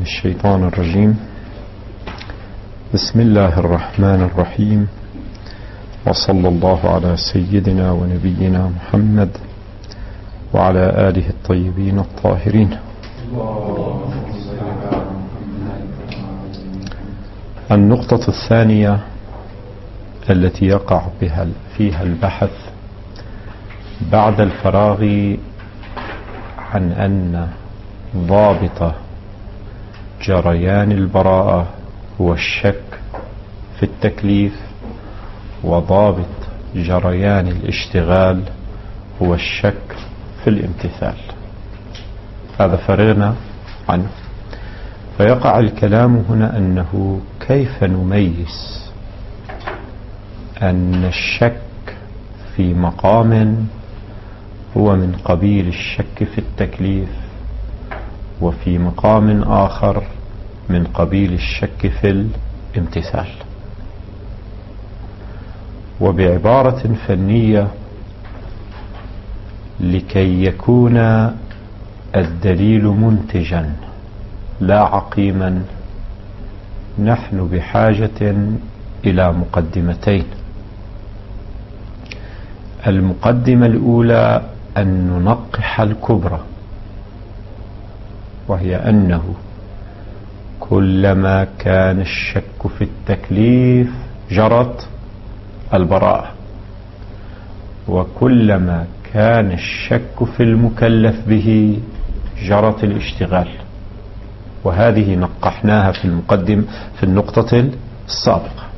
الشيطان الرجيم. بسم الله الرحمن الرحيم، وصلى الله على سيدنا ونبينا محمد وعلى آله الطيبين الطاهرين. النقطة الثانية التي يقع فيها البحث بعد الفراغ عن أن ضابط جريان البراءة هو الشك في التكليف، وضابط جريان الاشتغال هو الشك في الامتثال. هذا فرغنا عنه، فيقع الكلام هنا أنه كيف نميز أن الشك في مقام هو من قبيل الشك في التكليف، وفي مقام آخر من قبيل الشك في الامتثال. وبعبارة فنية، لكي يكون الدليل منتجا لا عقيما، نحن بحاجة إلى مقدمتين. المقدمة الأولى أن ننقح الكبرى، وهي أنه كلما كان الشك في التكليف جرت البراءة، وكلما كان الشك في المكلف به جرت الاشتغال. وهذه نقحناها في النقطة السابقة.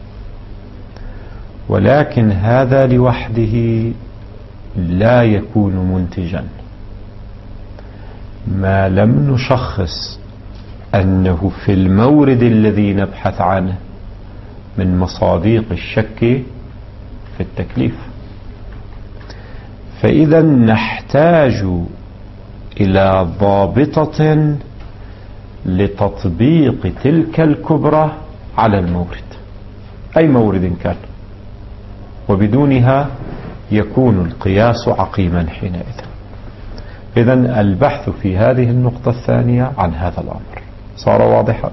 ولكن هذا لوحده لا يكون منتجا ما لم نشخص أنه في المورد الذي نبحث عنه من مصادق الشك في التكليف. فإذا نحتاج إلى ضابطة لتطبيق تلك الكبرى على المورد، أي مورد كان، وبدونها يكون القياس عقيما حينئذ. إذن البحث في هذه النقطة الثانية عن هذا الأمر صار واضحا.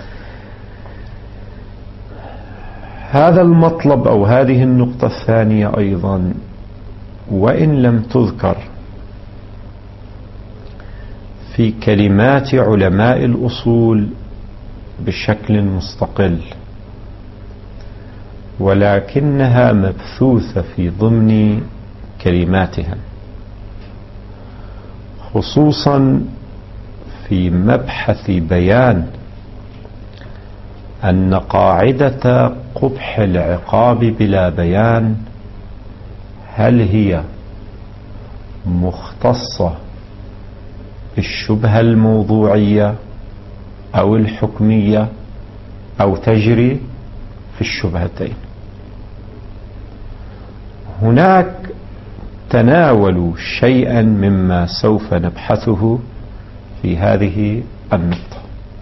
هذا المطلب أو هذه النقطة الثانية أيضا، وإن لم تذكر في كلمات علماء الأصول بشكل مستقل، ولكنها مبثوثة في ضمن كلماتهم، خصوصا في مبحث بيان أن قاعدة قبح العقاب بلا بيان هل هي مختصة بالشبهة الموضوعية أو الحكمية أو تجري في الشبهتين. هناك تناولوا شيئا مما سوف نبحثه في هذه النقطة،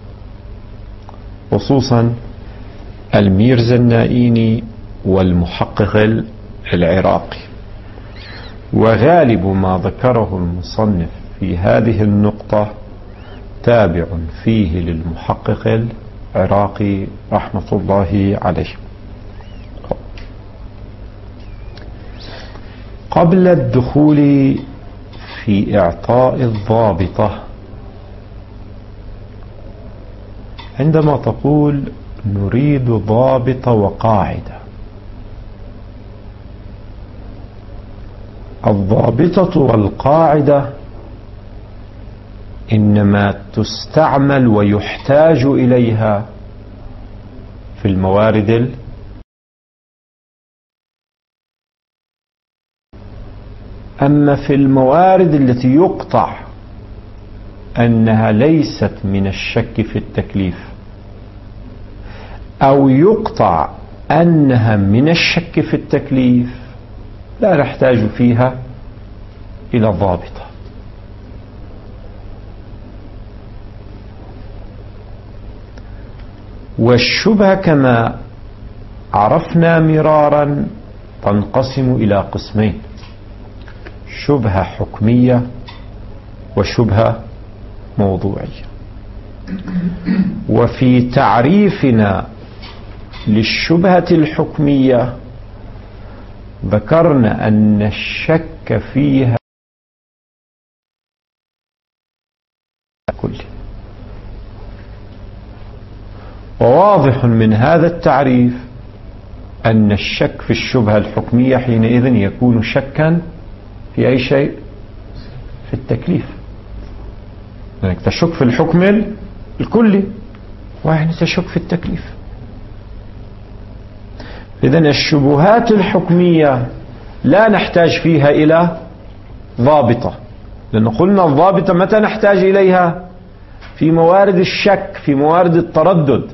خصوصا الميرزا النائيني والمحقق العراقي. وغالب ما ذكره المصنف في هذه النقطة تابع فيه للمحقق العراقي رحمة الله عليه. قبل الدخول في إعطاء الضابطة، عندما تقول نريد ضابط وقاعدة، الضابطة والقاعدة إنما تستعمل ويحتاج إليها في الموارد أما في الموارد التي يقطع أنها ليست من الشك في التكليف، أو يقطع أنها من الشك في التكليف، لا نحتاج فيها إلى ضابطة. والشبهة كما عرفنا مرارا تنقسم إلى قسمين: شبهة حكمية وشبهة موضوعية. وفي تعريفنا للشبهة الحكمية ذكرنا أن الشك فيها كله. وواضح من هذا التعريف أن الشك في الشبهة الحكمية حينئذ يكون شكا في أي شيء؟ في التكليف. يعني تشك في الحكم الكلي ويعني تشك في التكليف. إذن الشبهات الحكمية لا نحتاج فيها إلى ضابطة، لأن قلنا الضابطة متى نحتاج إليها؟ في موارد الشك، في موارد التردد.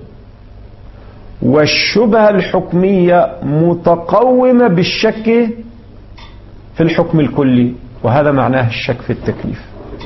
والشبهة الحكمية متقومة بالشك في الحكم الكلي، وهذا معناه الشك في التكليف.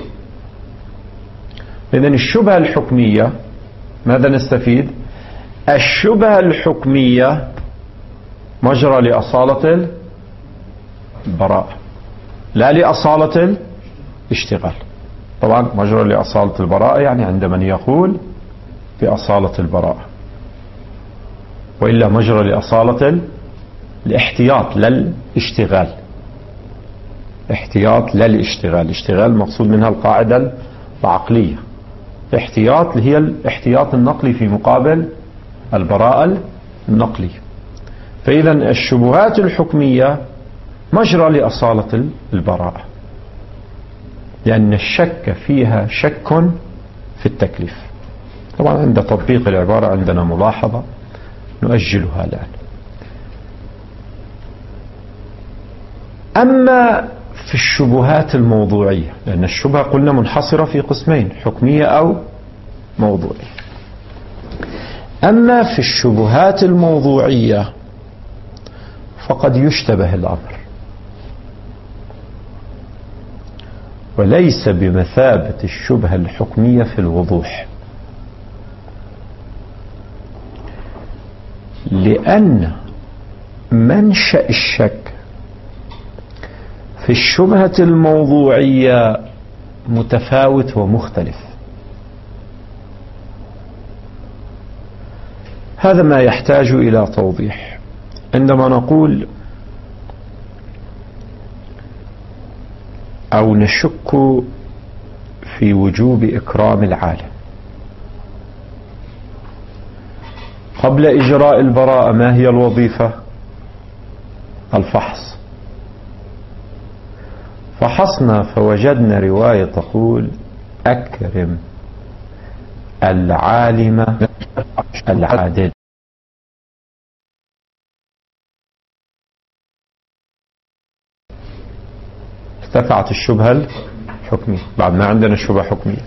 إذن الشبهة الحكمية ماذا نستفيد؟ الشبهة الحكمية مجرى لأصالة البراءة لا لأصالة الاشتغال. طبعا مجرى لأصالة البراءة يعني عند من يقول بأصالة البراءة، وإلا مجرى لأصالة الاحتياط للاشتغال. احتياط للاشتغال، اشتغال مقصود منها القاعدة العقلية. احتياط هي الاحتياط النقلي في مقابل البراءة النقلية. فإذا الشبهات الحكمية مجرى لأصالة البراءة، لأن الشك فيها شك في التكليف. طبعا عند تطبيق العبارة عندنا ملاحظة نؤجلها الآن. أما في الشبهات الموضوعية، لأن الشبهة قلنا منحصرة في قسمين، حكمية أو موضوعية. أما في الشبهات الموضوعية فقد يشتبه الأمر، وليس بمثابة الشبهة الحكمية في الوضوح، لأن منشأ الشك في الشبهة الموضوعية متفاوت ومختلف. هذا ما يحتاج إلى توضيح. عندما نقول أو نشك في وجوب إكرام العالم، قبل إجراء البراءة ما هي الوظيفة؟ الفحص. فحصنا فوجدنا رواية تقول أكرم العالم العادل. ارتفعت الشبهة الحكمية بعد ما عندنا الشبهة حكمية.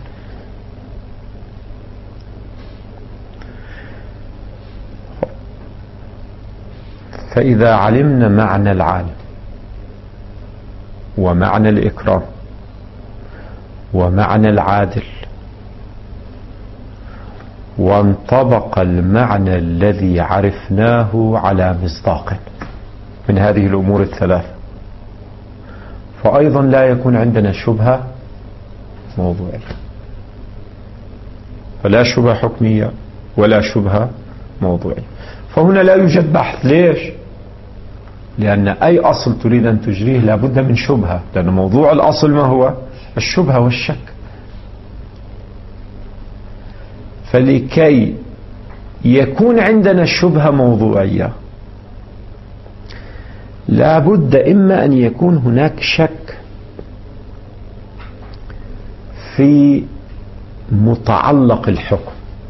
فإذا علمنا معنى العالم ومعنى الإكرام ومعنى العادل، وانطبق المعنى الذي عرفناه على مصداق من هذه الأمور الثلاثة، فأيضا لا يكون عندنا شبهة موضوعية. فلا شبهة حكمية ولا شبهة موضوعية. فهنا لا يوجد بحث. ليش؟ لأن أي أصل تريد أن تجريه لابد من شبهة، لأن موضوع الأصل ما هو؟ الشبهة والشك. فلكي يكون عندنا شبهة موضوعية لابد إما أن يكون هناك شك في متعلق الحكم.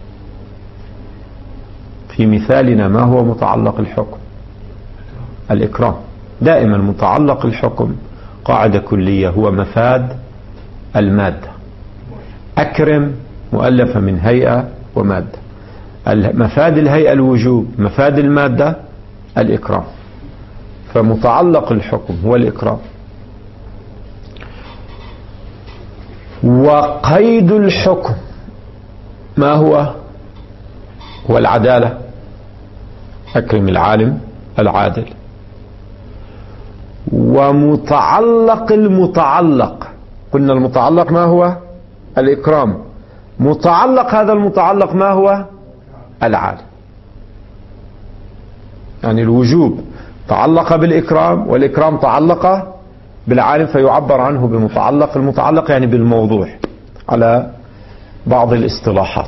في مثالنا ما هو متعلق الحكم؟ الإكرام. دائما متعلق الحكم قاعدة كلية هو مفاد المادة. أكرم مؤلفة من هيئة ومادة. مفاد الهيئة الوجوب، مفاد المادة الإكرام. فمتعلق الحكم هو الإكرام. وقيد الحكم ما هو؟ هو العدالة. أكرم العالم العادل. ومتعلق المتعلق، قلنا المتعلق ما هو؟ الإكرام. متعلق هذا المتعلق ما هو؟ العالم. يعني الوجوب تعلق بالإكرام، والإكرام تعلق بالعالم، فيعبر عنه بمتعلق. المتعلق يعني بالموضوع على بعض الاصطلاحات.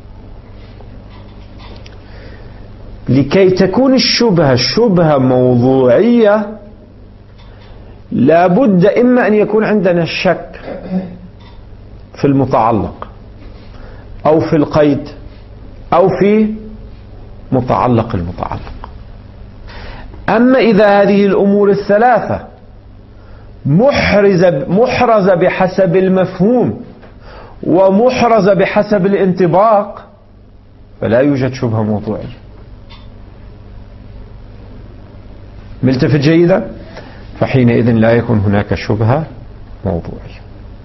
لكي تكون الشبهة شبهة موضوعية لابد إما أن يكون عندنا شك في المتعلق أو في القيد أو في متعلق المتعلق. أما إذا هذه الأمور الثلاثة محرزة بحسب المفهوم ومحرزة بحسب الانطباق فلا يوجد شبهة موضوعية. ملتفت جيدا؟ فحينئذ لا يكون هناك شبهة موضوعية.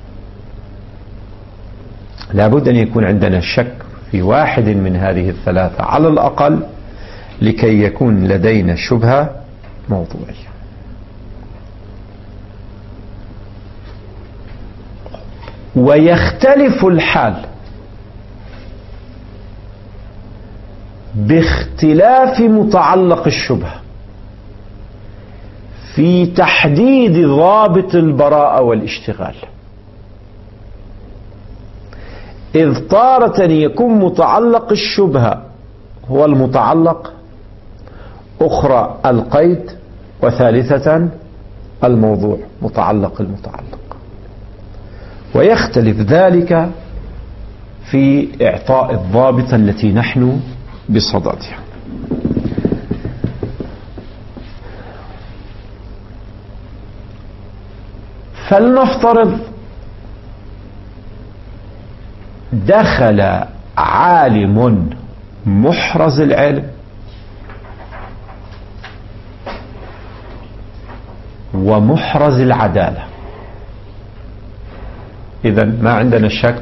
لابد أن يكون عندنا شك في واحد من هذه الثلاثة على الأقل لكي يكون لدينا شبهة موضوعية. ويختلف الحال باختلاف متعلق الشبهة في تحديد ضابط البراءة والاشتغال. إذ تارة يكون متعلق الشبهة هو المتعلق، أخرى القيد، وثالثة الموضوع متعلق المتعلق. ويختلف ذلك في إعطاء الضابط التي نحن بصددها. فلنفترض دخل عالم محرز العلم ومحرز العدالة. إذن ما عندنا شك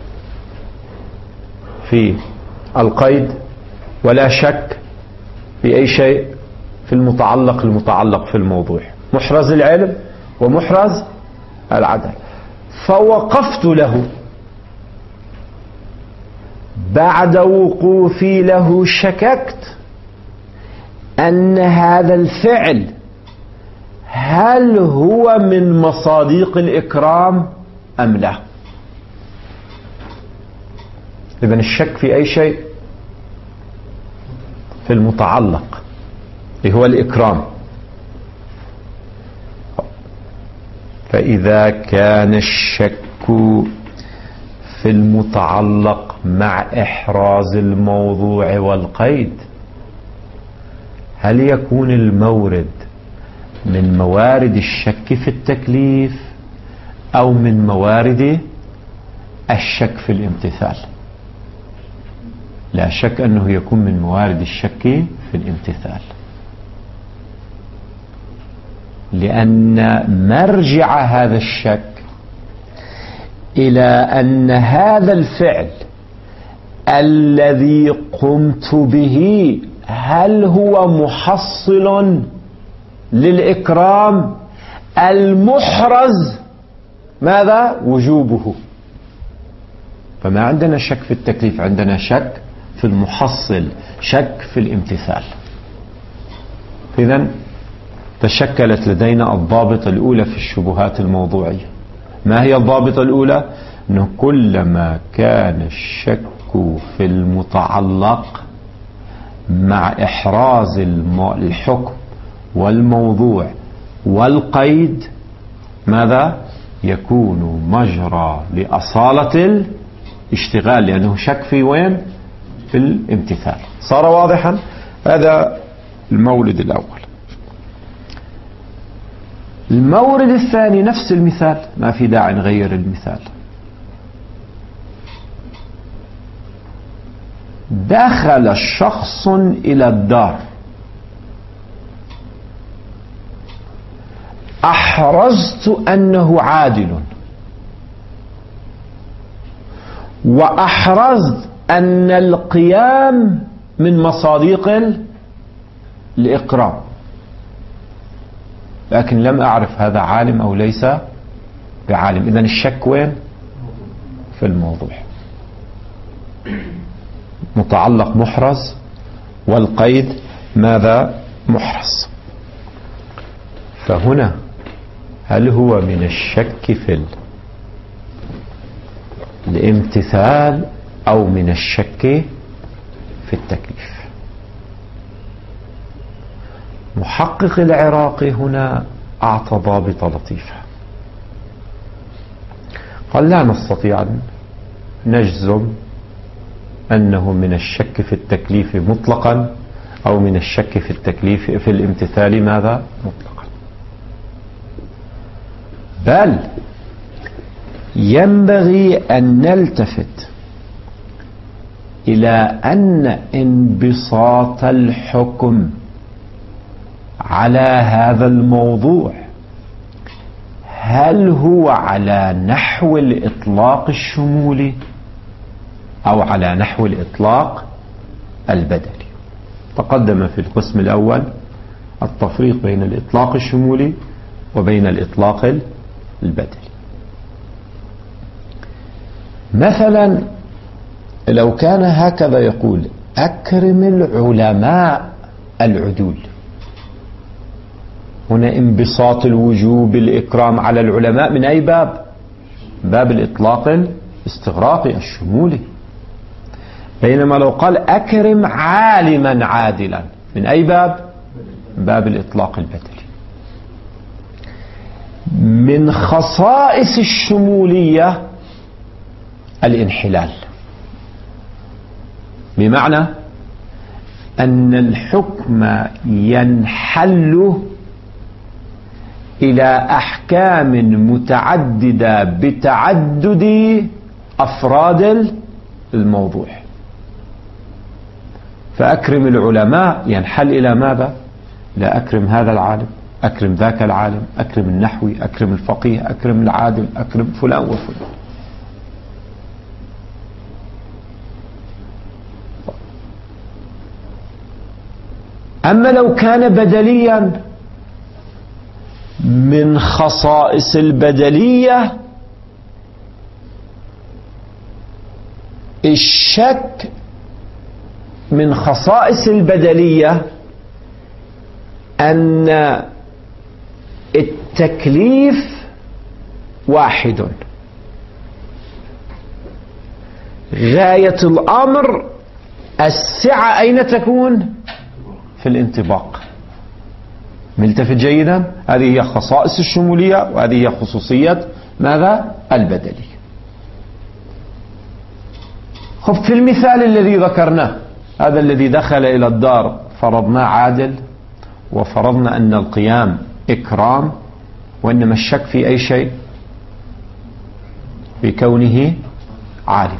في القيد ولا شك في أي شيء في المتعلق في الموضوع، محرز العلم ومحرز العدالة. فوقفت له بعد وقوفي له، شككت أن هذا الفعل هل هو من مصادق الإكرام أم لا. إذن الشك في أي شيء في المتعلق اللي هو الإكرام. فإذا كان الشك في المتعلق مع إحراز الموضوع والقيد، هل يكون المورد من موارد الشك في التكليف أو من موارد الشك في الامتثال؟ لا شك أنه يكون من موارد الشك في الامتثال، لأن مرجع هذا الشك إلى أن هذا الفعل الذي قمت به هل هو محصل للإكرام المحرز ماذا؟ وجوبه. فما عندنا شك في التكليف، عندنا شك في المحصل، شك في الامتثال. إذن تشكلت لدينا الضابطة الأولى في الشبهات الموضوعية. ما هي الضابطة الأولى؟ أنه كلما كان الشك في المتعلق مع إحراز الحكم والموضوع والقيد ماذا؟ يكون مجرى لأصالة الاشتغال، لأنه شك في وين؟ في الامتثال. صار واضحا؟ هذا المورد الأول. المورد الثاني نفس المثال، ما في داعي نغير المثال. دخل شخص إلى الدار، أحرزت أنه عادل، وأحرزت أن القيام من مصادق الإكرام، لكن لم أعرف هذا عالم أو ليس بعالم. إذن الشك وين؟ في الموضوع. متعلق محرز والقيد ماذا؟ محرز. فهنا هل هو من الشك في الامتثال أو من الشك في التكليف؟ محقق العراقي هنا أعطى ضابط لطيفة، قال لا نستطيع أن نجزم أنه من الشك في التكليف مطلقا أو من الشك في التكليف في الامتثال ماذا؟ مطلقا، بل ينبغي أن نلتفت إلى أن انبساط الحكم على هذا الموضوع هل هو على نحو الإطلاق الشمولي أو على نحو الإطلاق البدلي. تقدم في القسم الأول التفريق بين الإطلاق الشمولي وبين الإطلاق البدلي. مثلا لو كان هكذا يقول أكرم العلماء العدول، هنا انبساط الوجوب الإكرام على العلماء من أي باب؟ باب الإطلاق الاستغراقي الشمولي. بينما لو قال أكرم عالما عادلا من أي باب؟ باب الإطلاق البدلي. من خصائص الشمولية الانحلال، بمعنى أن الحكم ينحل إلى أحكام متعددة بتعدد أفراد الموضوع. فأكرم العلماء ينحل إلى ماذا؟ لا أكرم هذا العالم، أكرم ذاك العالم، أكرم النحوي، أكرم الفقيه، أكرم العادل، أكرم فلان وفلان. أما لو كان بدليا، من خصائص البدلية الشك، من خصائص البدلية أن التكليف واحد، غاية الأمر السعة أين تكون؟ في الانطباق. ملتفت جيدا؟ هذه هي خصائص الشمولية وهذه هي خصوصية ماذا؟ البدلية. خب في المثال الذي ذكرناه، هذا الذي دخل إلى الدار فرضنا عادل وفرضنا أن القيام إكرام، وإنما الشك في أي شيء؟ في كونه عالم.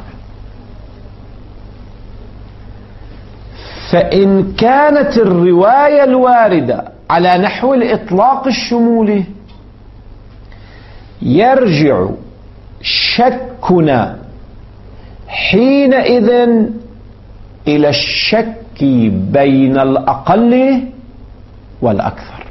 فإن كانت الرواية الواردة على نحو الإطلاق الشمولي يرجع شكنا حينئذ إلى الشك بين الأقل والأكثر.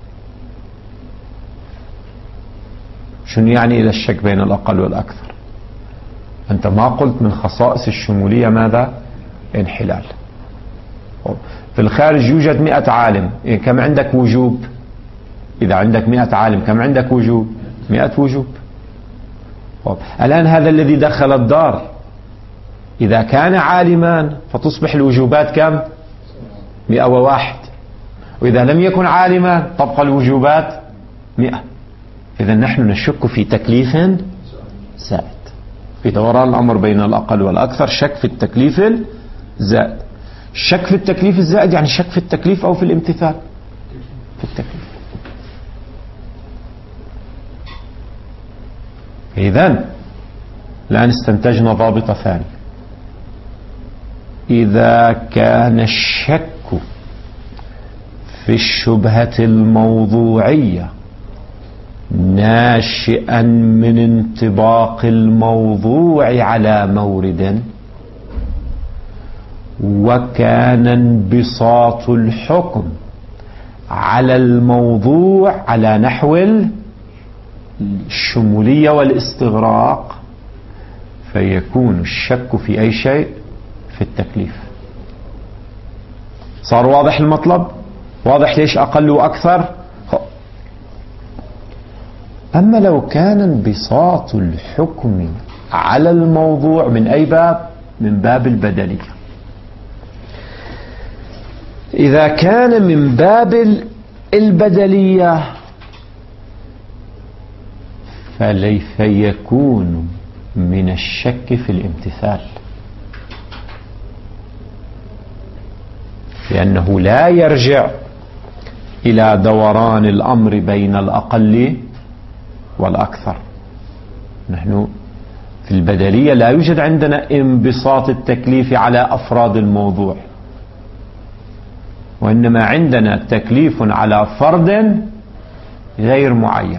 شنو يعني إلى الشك بين الأقل والأكثر؟ أنت ما قلت من خصائص الشمولية ماذا؟ انحلال. في الخارج يوجد 100 عالم، كم عندك وجوب؟ إذا عندك 100 عالم كم عندك وجوب؟ 100 وجوب. الآن هذا الذي دخل الدار إذا كان عالمان فتصبح الوجوبات كم؟ 101. وإذا لم يكن عالما تبقى الوجوبات 100. إذا نحن نشك في تكليف زائد، في دوران الأمر بين الأقل والأكثر، شك في التكليف الزائد. الشك في التكليف الزائد يعني شك في التكليف أو في الامتثال؟ في التكليف. إذن الآن استنتجنا ضابط ثاني: إذا كان الشك في الشبهة الموضوعية ناشئا من انطباق الموضوع على مورد، وكان انبساط الحكم على الموضوع على نحو الشمولية والاستغراق، فيكون الشك في أي شيء؟ في التكليف. صار واضح المطلب؟ واضح ليش أقل وأكثر؟ أما لو كان انبساط الحكم على الموضوع من أي باب؟ من باب البدلية. إذا كان من باب البدلية فليس يكون من الشك في الامتثال، لأنه لا يرجع إلى دوران الأمر بين الأقل والأكثر. نحن في البدلية لا يوجد عندنا انبساط التكليف على أفراد الموضوع، وإنما عندنا تكليف على فرد غير معين.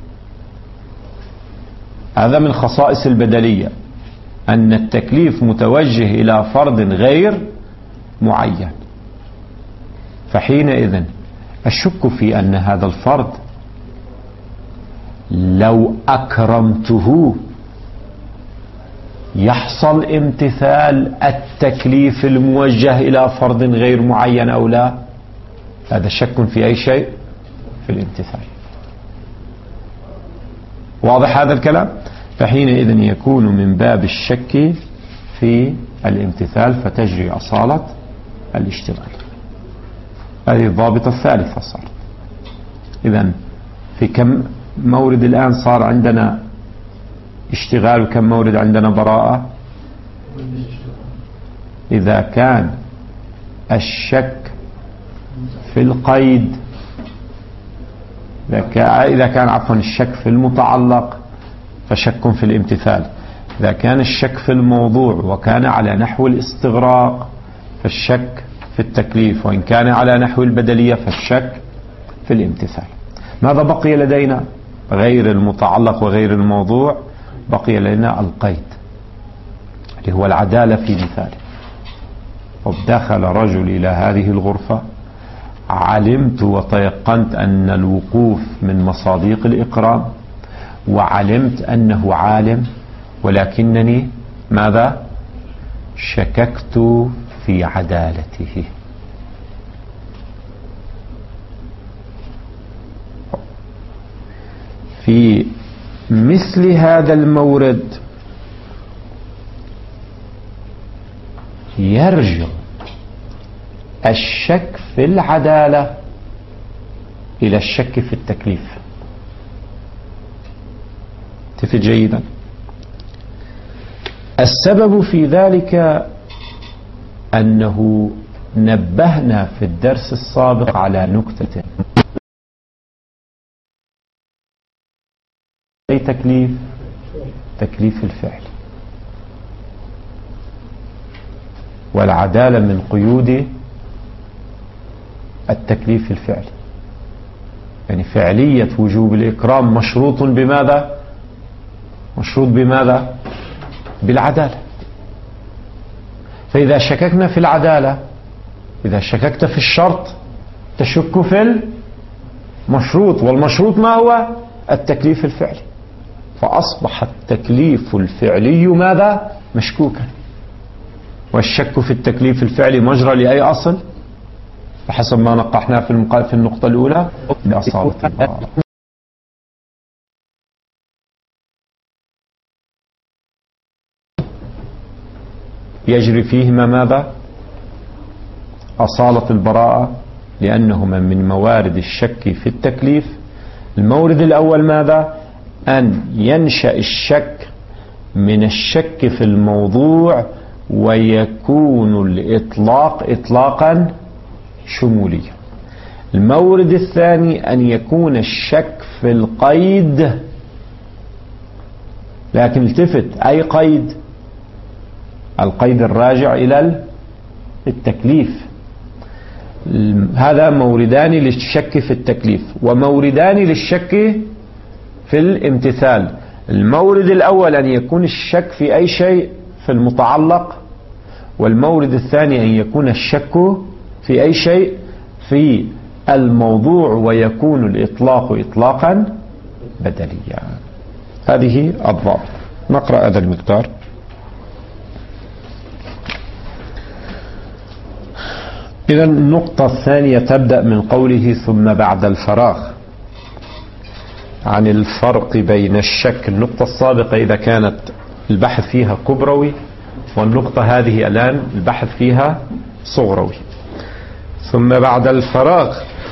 هذا من خصائص البدلية، أن التكليف متوجه إلى فرد غير معين. فحينئذ الشك في أن هذا الفرد لو أكرمته يحصل امتثال التكليف الموجه إلى فرد غير معين أو لا، هذا شك في أي شيء؟ في الامتثال. واضح هذا الكلام؟ فحينئذ يكون من باب الشك في الامتثال فتجري أصالة الاشتغال. هذه الضابطة الثالثة صارت. إذن في كم مورد الآن صار عندنا اشتغال وكم مورد عندنا براءة؟ إذا كان الشك في القيد، إذا كان عفوا الشك في المتعلق فشك في الامتثال. إذا كان الشك في الموضوع وكان على نحو الاستغراق فالشك في التكليف، وإن كان على نحو البدلية فالشك في الامتثال. ماذا بقي لدينا غير المتعلق وغير الموضوع؟ بقي لنا القيد اللي هو العدالة في مثاله. دخل رجل إلى هذه الغرفة، علمت وتيقنت أن الوقوف من مصاديق الإكرام، وعلمت أنه عالم، ولكنني ماذا؟ شككت في عدالته. في مثل هذا المورد يرجع الشك في العدالة إلى الشك في التكليف. تفت جيدا. السبب في ذلك أنه نبهنا في الدرس السابق على نكتة. أي تكليف؟ تكليف الفعل. والعدالة من قيود التكليف الفعلي، يعني فعلية وجوب الإكرام مشروط بماذا؟ مشروط بماذا؟ بالعدالة. فإذا شككنا في العدالة، إذا شككت في الشرط تشك في المشروط، والمشروط ما هو؟ التكليف الفعلي. فأصبح التكليف الفعلي ماذا؟ مشكوكا. والشك في التكليف الفعلي مجرى لأي أصل؟ بحسب ما نقحنا في النقطة الأولى بأصالة البراءة. يجري فيهما ماذا؟ أصالة البراءة، لأنهما من موارد الشك في التكليف. المورد الأول ماذا؟ أن ينشأ الشك من الشك في الموضوع ويكون الإطلاق إطلاقا شموليا. المورد الثاني أن يكون الشك في القيد، لكن التفت، أي قيد؟ القيد الراجع إلى التكليف. هذا موردان للشك في التكليف وموردان للشك في الامتثال. المورد الأول أن يكون الشك في أي شيء في المتعلق، والمورد الثاني أن يكون الشك في أي شيء في الموضوع ويكون الإطلاق إطلاقا بدليا. هذه الضابط. نقرأ هذا المقدار. إذا النقطة الثانية تبدأ من قوله ثم بعد الفراغ عن الفرق بين الشك. النقطة السابقة إذا كانت البحث فيها كبروي، والنقطة هذه الآن البحث فيها صغروي. ثم بعد الفراغ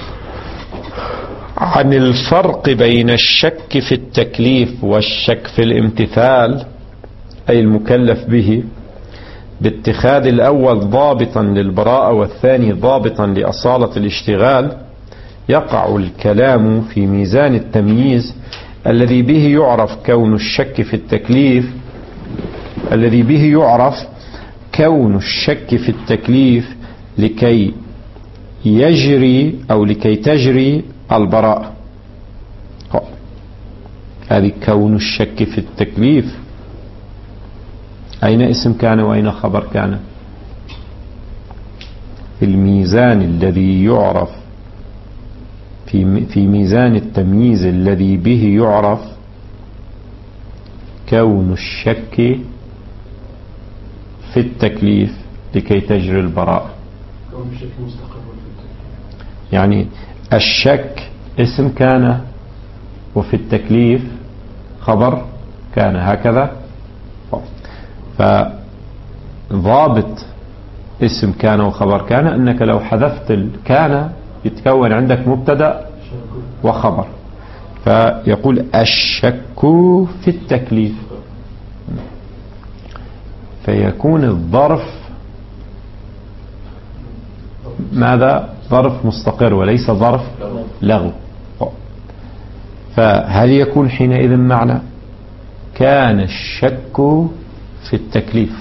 عن الفرق بين الشك في التكليف والشك في الامتثال، أي المكلف به، باتخاذ الأول ضابطا للبراءة والثاني ضابطا لأصالة الاشتغال، يقع الكلام في ميزان التمييز الذي به يعرف كون الشك في التكليف لكي يجري أو لكي تجري البراءة. هذه كون الشك في التكليف. أين اسم كان وأين خبر كان؟ في الميزان الذي يعرف في ميزان التمييز الذي به يعرف كون الشك في التكليف لكي تجري البراءة. كون الشك مستقر في التكليف، يعني الشك اسم كان وفي التكليف خبر كان، هكذا. فضابط اسم كان وخبر كان أنك لو حذفت الكان يتكون عندك مبتدأ وخبر، فيقول الشك في التكليف، فيكون الظرف ماذا؟ ظرف مستقر وليس ظرف لغو. فهل يكون حينئذ معنى كان الشك في التكليف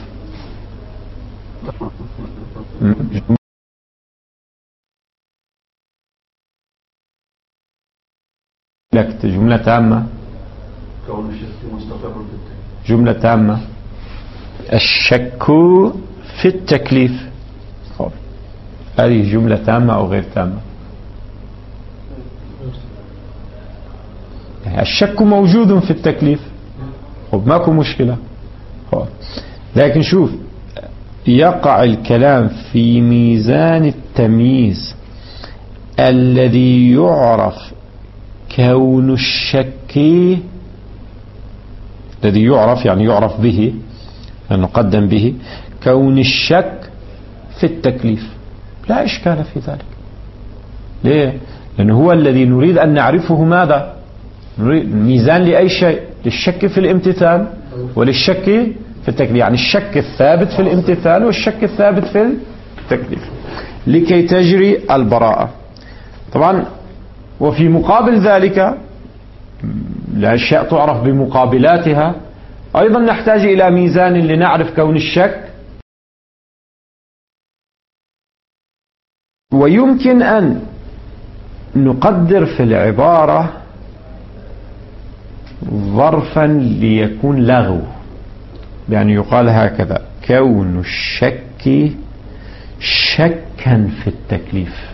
جملة تامة؟ كون الشك مستقر في التكليف جملة تامة. الشك في التكليف، هذه جملة تامة أو غير تامة؟ الشك موجود في التكليف، ماكو مشكلة. لكن شوف، يقع الكلام في ميزان التمييز الذي يعرف كون الشك، الذي يعرف يعني يعرف به، نقدم به كون الشك في التكليف. لا إشكال في ذلك. ليه؟ لأنه هو الذي نريد أن نعرفه. ماذا نريد؟ الميزان لأي شيء، للشك في الامتثال وللشك في التكليف، يعني الشك الثابت في الامتثال والشك الثابت في التكليف لكي تجري البراءة. طبعا وفي مقابل ذلك الأشياء تعرف بمقابلاتها، أيضا نحتاج إلى ميزان لنعرف كون الشك. ويمكن أن نقدر في العبارة ظرفا ليكون لغو، يعني يقال هكذا: كون الشك شكا في التكليف،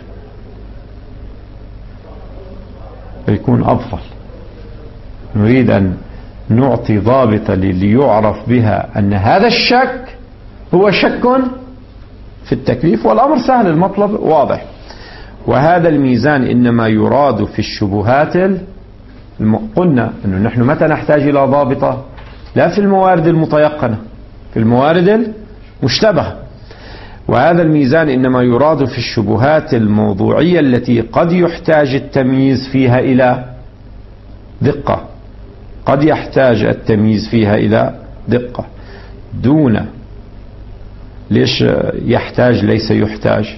يكون أفضل. نريد أن نعطي ضابطة ليعرف بها أن هذا الشك هو شك في التكليف، والأمر سهل، المطلب واضح. وهذا الميزان إنما يراد في الشبهات قلنا أنه نحن متى نحتاج إلى ضابطة؟ لا في الموارد المتيقنة، في الموارد المشتبهة. وهذا الميزان إنما يراد في الشبهات الموضوعية التي قد يحتاج التمييز فيها إلى دقة، قد يحتاج التمييز فيها إلى دقة دون. ليش يحتاج ليس يحتاج؟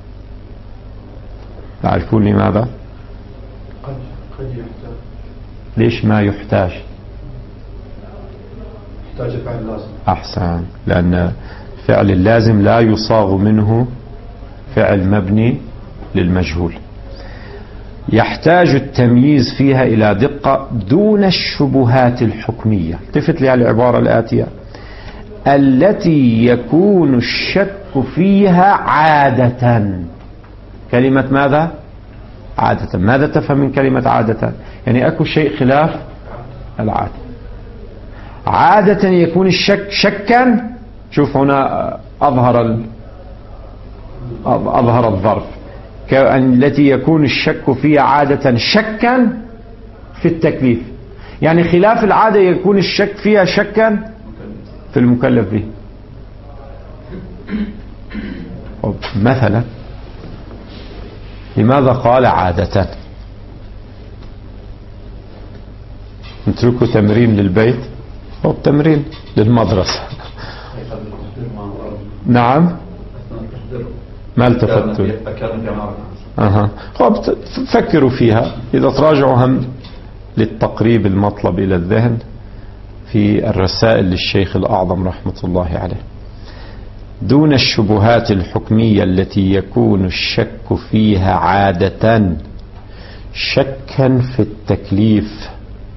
تعرفون لماذا؟ قد يحتاج. ليش ما يحتاج؟ يحتاج فعل لازم. أحسن، لأن فعل اللازم لا يصاغ منه فعل مبني للمجهول. يحتاج التمييز فيها إلى دقة دون الشبهات الحكمية. التفت لها العبارة الآتية: التي يكون الشك فيها عادة. كلمة ماذا؟ عادة. ماذا تفهم من كلمة عادة؟ يعني أكو شيء خلاف العادة. عادة يكون الشك شكا. شوف هنا أظهر أظهر الظرف، التي يكون الشك فيها عادة شكا في التكليف، يعني خلاف العادة يكون الشك فيها شكا في المكلف به. مثلا لماذا قال عادة؟ نتركه تمرين للبيت أو تمرين للمدرسة. نعم ما التفتوا. فكروا فيها، إذا تراجعوا هم للتقريب المطلب إلى الذهن في الرسائل للشيخ الأعظم رحمة الله عليه. دون الشبهات الحكمية التي يكون الشك فيها عادة شكا في التكليف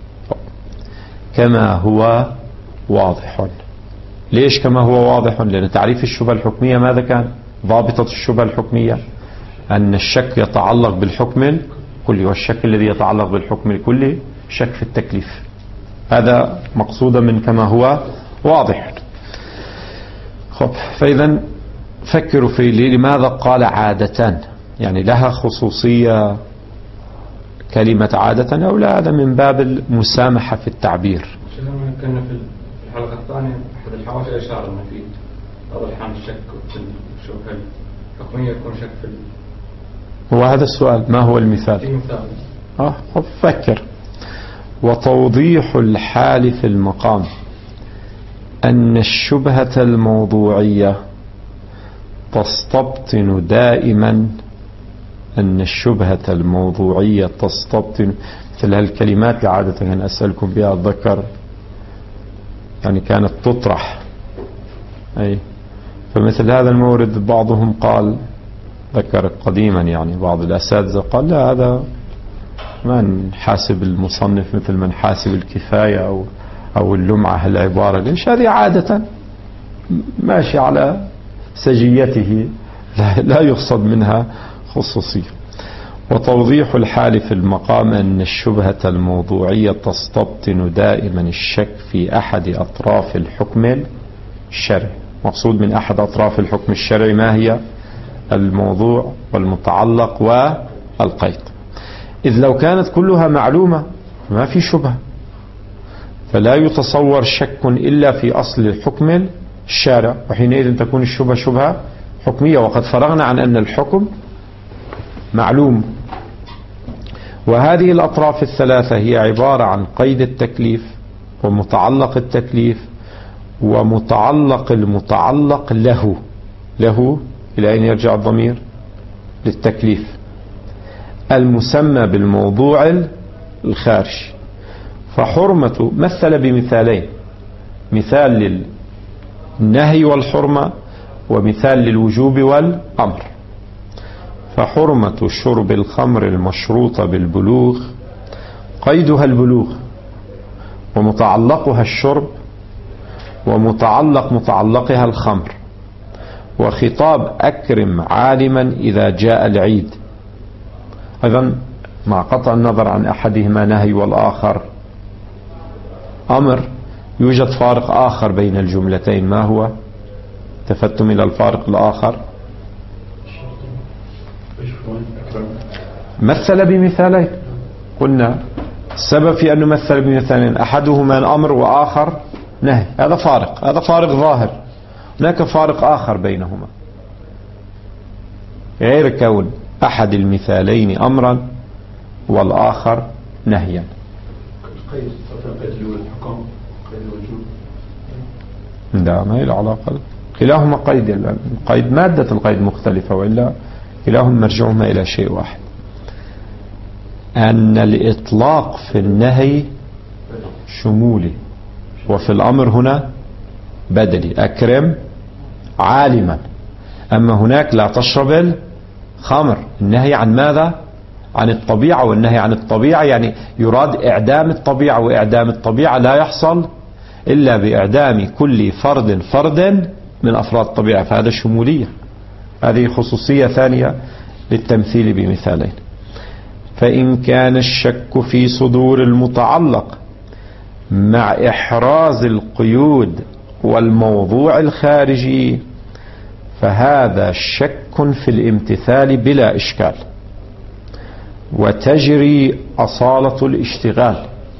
كما هو واضح. ليش كما هو واضح؟ لأن تعريف الشبهة الحكمية ماذا كان؟ ضابطة الشبهة الحكمية أن الشك يتعلق بالحكم الكلي، والشك الذي يتعلق بالحكم الكلي شك في التكليف. هذا مقصودا من كما هو واضح. فإذا فكروا في لماذا قال عادة، يعني لها خصوصية كلمة عادة أو لا؟ هذا من باب المسامحة في التعبير. كنا في الحلقة الثانية أحد الحواشي أشار أن في بعض الأحيان الشك في الشبهة الحكمية يكون شك في هو هذا السؤال، ما هو المثال؟ فكر. وتوضيح الحال في المقام أن الشبهة الموضوعية تستبطن دائما، أن الشبهة الموضوعية تستبطن مثل هالكلمات اللي عادة كان أسألكم بها الذكر، يعني كانت تطرح فمثل هذا المورد بعضهم قال، ذكر قديما يعني بعض الأساتذة قال لا، هذا ما نحاسب المصنف مثل ما نحاسب الكفاية أو اللمعة. هالعبارة ليش؟ هذه عادة ماشي على سجيته، لا يقصد منها خصوصية. وتوضيح الحال في المقام أن الشبهة الموضوعية تستبطن دائما الشك في أحد أطراف الحكم الشرعي. مقصود من أحد أطراف الحكم الشرعي ما هي؟ الموضوع والمتعلق والقيد. إذ لو كانت كلها معلومة ما في شبهة، فلا يتصور شك إلا في أصل الحكم الشارع، وحينئذ تكون الشبهة شبهة حكمية، وقد فرغنا عن أن الحكم معلوم. وهذه الأطراف الثلاثة هي عبارة عن قيد التكليف ومتعلق التكليف ومتعلق المتعلق له إلى أين يرجع الضمير؟ للتكليف، المسمى بالموضوع الخارج. فحرمة مثل بمثالين، مثال للنهي والحرمة ومثال للوجوب والأمر. فحرمة شرب الخمر المشروطة بالبلوغ قيدها البلوغ ومتعلقها الشرب ومتعلقها الخمر. وخطاب أكرم عالما إذا جاء العيد، أيضا مع قطع النظر عن أحدهما نهي والآخر أمر، يوجد فارق آخر بين الجملتين. ما هو؟ تفتم إلى الفارق الآخر. مثل بمثالين، قلنا السبب في أن نمثل بمثالين أحدهما الأمر وآخر نهي، هذا فارق ظاهر. هناك فارق آخر بينهما غير كون أحد المثالين أمرا والآخر نهيا. قيد الحكم، قيد الوجوب، لا ما هي العلاقة، كلاهما قيد مادة القيد مختلفة، وإلا كلاهما مرجعهما إلى شيء واحد، أن الإطلاق في النهي شمولي وفي الأمر هنا بدلي، أكرم عالما. أما هناك لا تشرب الخمر، النهي عن ماذا؟ عن الطبيعة، والنهي عن الطبيعة يعني يراد إعدام الطبيعة، وإعدام الطبيعة لا يحصل إلا بإعدام كل فرد من أفراد الطبيعة، فهذا شمولية. هذه خصوصية ثانية للتمثيل بمثالين. فإن كان الشك في صدور المتعلق مع إحراز القيود والموضوع الخارجي فهذا شك شك في الامتثال بلا إشكال، وتجري أصالة الاشتغال.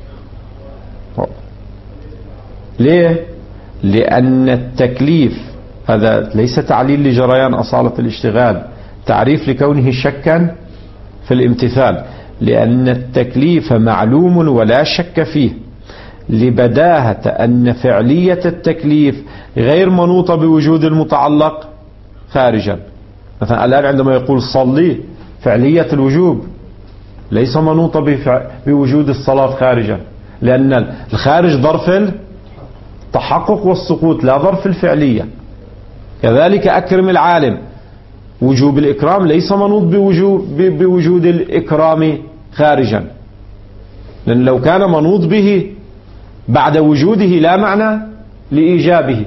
ليه؟ لأن التكليف هذا ليس تعليل لجريان أصالة الاشتغال، تعريف لكونه شكا في الامتثال، لأن التكليف معلوم ولا شك فيه، لبداهة أن فعلية التكليف غير منوطة بوجود المتعلق خارجا. مثلا الآن عندما يقول صلي، فعلية الوجوب ليس منوطة بوجود الصلاة خارجا، لأن الخارج ظرف التحقق والسقوط لا ظرف الفعلية. كذلك أكرم العالم، وجوب الإكرام ليس منوط بوجود الإكرام خارجا، لأن لو كان منوط به بعد وجوده لا معنى لإيجابه.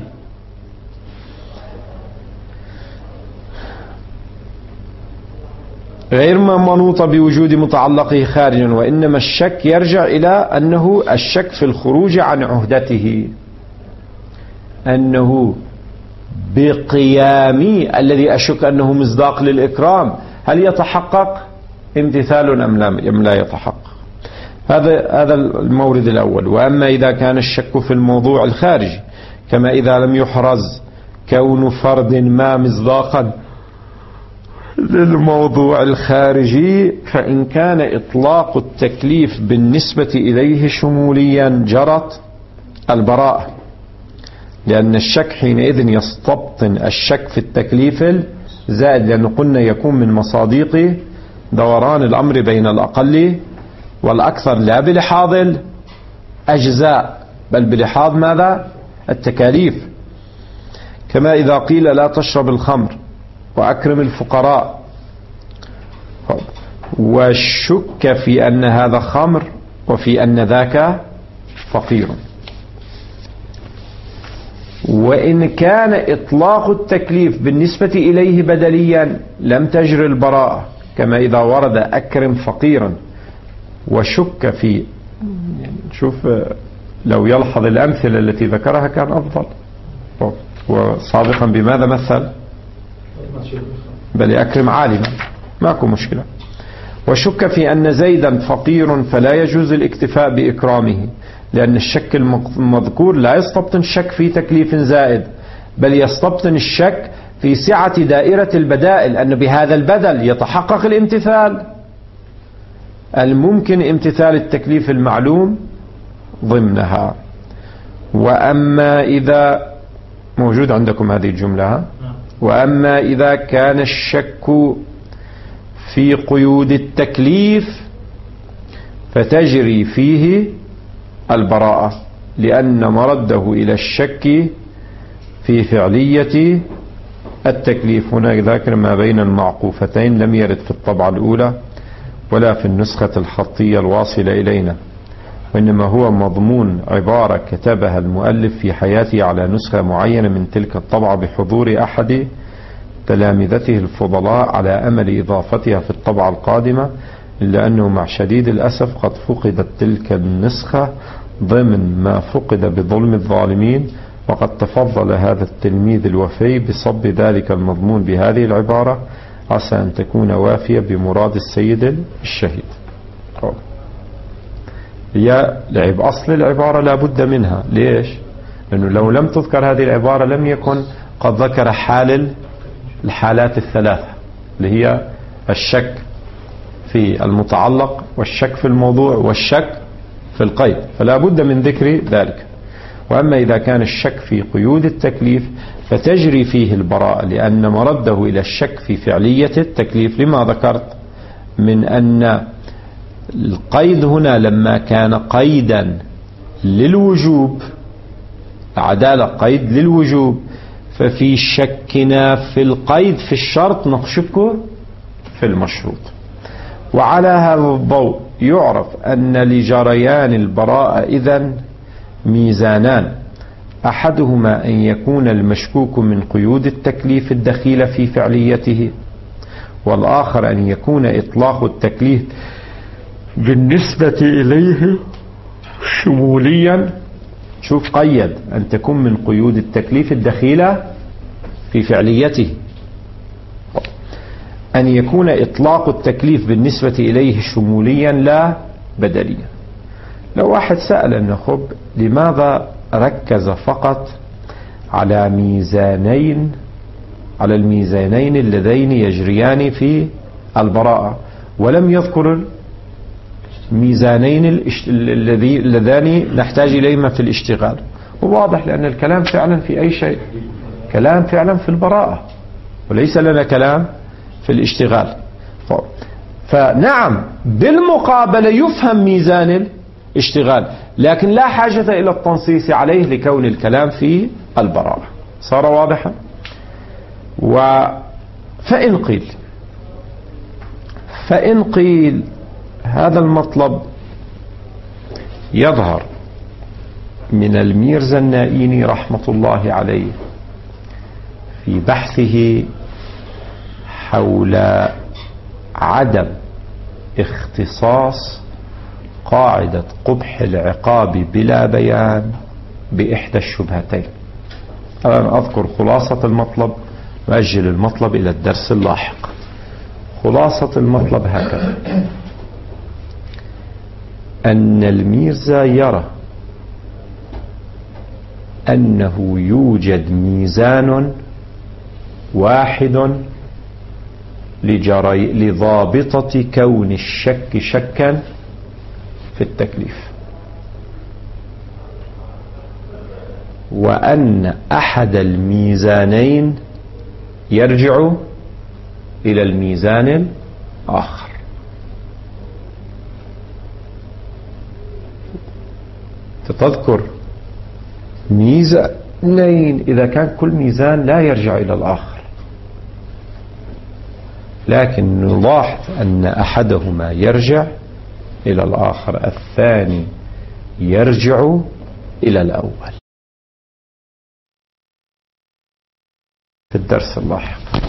غير منوط بوجود متعلقه خارجا، وإنما الشك يرجع إلى أنه الشك في الخروج عن عهدته، أنه بقيامي الذي أشك أنه مصداق للإكرام هل يتحقق امتثال أم لا يتحقق. هذا المورد الأول. وأما إذا كان الشك في الموضوع الخارجي، كما إذا لم يحرز كون فرد ما مصداقا للموضوع الخارجي، فإن كان إطلاق التكليف بالنسبة إليه شموليا جرت البراءة، لأن الشك حينئذ يستبطن الشك في التكليف الزائد، لأنه قلنا يكون من مصادق دوران الأمر بين الأقل والأكثر، لا بلحاظ الأجزاء بل بلحاظ ماذا؟ التكاليف. كما إذا قيل لا تشرب الخمر وأكرم الفقراء، والشك في أن هذا خمر وفي أن ذاك فقير. وإن كان إطلاق التكليف بالنسبة إليه بدليا لم تجر البراءة، كما إذا ورد أكرم فقيرا وشك في، شوف لو يلحظ الأمثلة التي ذكرها كان أفضل. وسابقا بماذا مثل؟ بل أكرم عالما، ماكو مشكلة. وشك في أن زيدا فقير فلا يجوز الاكتفاء بإكرامه، لأن الشك المذكور لا يستبطن الشك في تكليف زائد، بل يستبطن الشك في سعة دائرة البدائل، أن بهذا البدل يتحقق الامتثال الممكن، امتثال التكليف المعلوم ضمنها. وأما إذا موجود عندكم هذه الجملة، وأما إذا كان الشك في قيود التكليف فتجري فيه البراءة، لأن مرده إلى الشك في فعلية التكليف. هنا ذاكر ما بين المعقوفتين لم يرد في الطبعة الأولى ولا في النسخة الخطية الواصلة إلينا، وإنما هو مضمون عبارة كتبها المؤلف في حياته على نسخة معينة من تلك الطبعة بحضور أحد تلامذته الفضلاء، على أمل إضافتها في الطبعة القادمة، إلا أنه مع شديد الأسف قد فقدت تلك النسخة ضمن ما فقد بظلم الظالمين، وقد تفضل هذا التلميذ الوفي بصب ذلك المضمون بهذه العبارة، عسى أن تكون وافية بمراد السيد الشهيد. هي لعب أصل العبارة لا بد منها. ليش؟ لأنه لو لم تذكر هذه العبارة لم يكن قد ذكر الحالات الثلاثة، اللي هي الشك في المتعلق والشك في الموضوع والشك في القيد، فلا بد من ذكر ذلك. وأما إذا كان الشك في قيود التكليف فتجري فيه البراءة، لأن مرده إلى الشك في فعلية التكليف، لما ذكرت من أن القيد هنا لما كان قيدا للوجوب، العدالة قيد للوجوب، ففي شكنا في القيد في الشرط نشك في المشروط. وعلى هذا الضوء يعرف أن لجريان البراءة إذن ميزانان، أحدهما أن يكون المشكوك من قيود التكليف الدخيلة في فعليته، والآخر أن يكون إطلاق التكليف بالنسبة إليه شموليا. شوف قيد أن تكون من قيود التكليف الدخيلة في فعليته. أن يكون إطلاق التكليف بالنسبة إليه شموليا لا بدليا. لو واحد سأل النخب لماذا ركز فقط على الميزانين اللذين يجريان في البراءة ولم يذكر الميزانين اللذان نحتاج إليهما في الاشتغال، وواضح لأن الكلام فعلا في أي شيء، كلام فعلا في البراءة وليس لنا كلام في الاشتغال. فنعم بالمقابلة يفهم ميزان الاشتغال، لكن لا حاجة إلى التنصيص عليه لكون الكلام في البراءة. صار واضحا؟ فإن قيل هذا المطلب يظهر من الميرزا النائيني رحمة الله عليه في بحثه حول عدم اختصاص قاعدة قبح العقاب بلا بيان بإحدى الشبهتين. أنا أذكر خلاصة المطلب وأجل المطلب إلى الدرس اللاحق. خلاصة المطلب هكذا: أن الميرزا يرى أنه يوجد ميزان واحد لضابطة كون الشك شكا في التكليف، وأن أحد الميزانين يرجع إلى الميزان الآخر. تذكر ميزانين إذا كان كل ميزان لا يرجع إلى الآخر، لكن نلاحظ أن أحدهما يرجع إلى الآخر، الثاني يرجع إلى الأول. في الدرس اللاحق.